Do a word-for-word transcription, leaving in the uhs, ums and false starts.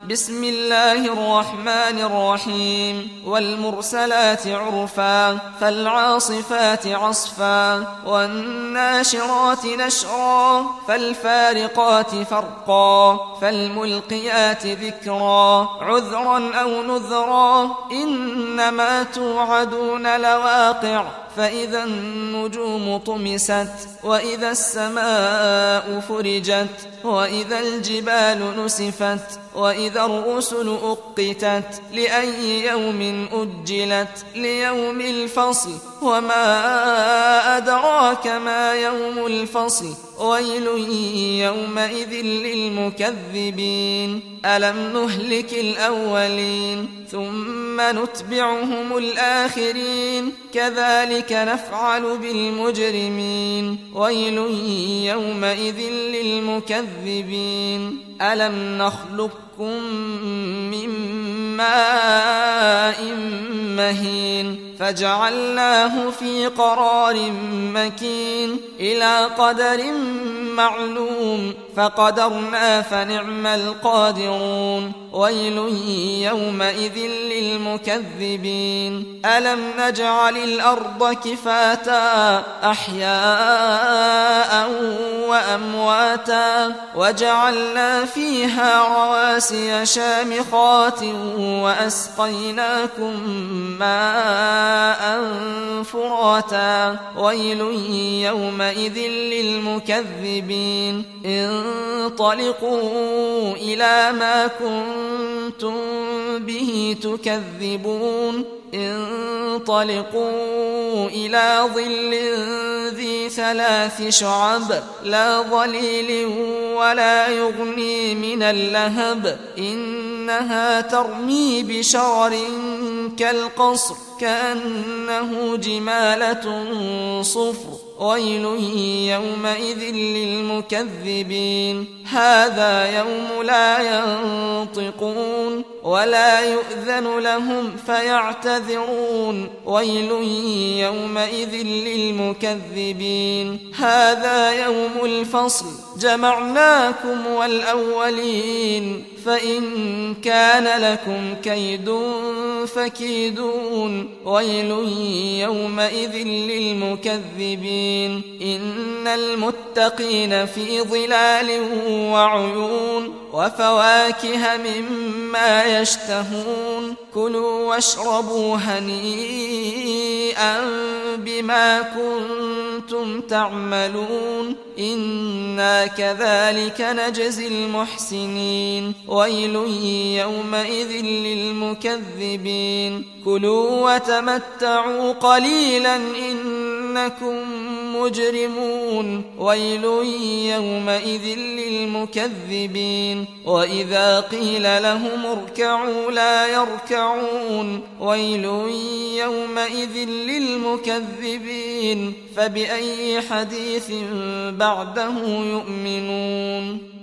بسم الله الرحمن الرحيم والمرسلات عرفا فالعاصفات عصفا والناشرات نشرا فالفارقات فرقا فالملقيات ذكرا عذرا أو نذرا إنما توعدون لواقع فإذا النجوم طمست وإذا السماء فرجت وإذا الجبال نسفت وإذا الرسل أقتت لأي يوم أجلت ليوم الفصل وما أدراك ما يوم الفصل ويل يومئذ للمكذبين ألم نهلك الأولين ثم نتبعهم الآخرين كذلك نفعل بالمجرمين ويل يومئذ للمكذبين ألم نخلقكم من ماء مهين فجعلناه في قرار مكين إلى قدر معلوم فقدرنا فنعم القادرون ويل يومئذ للمكذبين ألم نجعل الأرض كفاتا أحياء وأمواتا وجعلنا فيها رواسي شامخات وأسقيناكم ماء فراتا ويل يومئذ للمكذبين انطلقوا إلى ما كنتم به تكذبون انطلقوا إلى ظل ذي ثلاث شعب لا ظليل ولا يغني من اللهب إنها ترمي بشرر كالقصر كأنه جمالة صفر ويل يومئذ للمكذبين هذا يوم لا ينطقون ولا يؤذن لهم فيعتذرون ويل يومئذ للمكذبين هذا يوم الفصل جمعناكم والأولين فإن كان لكم كيد فكيدون ويل يومئذ للمكذبين إن المتقين في ظلال وعيون وفواكه مما يشتهون كلوا واشربوا هنيئا بما كنتم تعملون إنا كذلك نجزي المحسنين ويل يومئذ للمكذبين كلوا وتمتعوا قليلا إنكم مجرمون ويل يومئذ للمكذبين وإذا قيل لهم اركعوا لا يركعون ويل يومئذ للمكذبين فبأي حديث بعده يؤمنون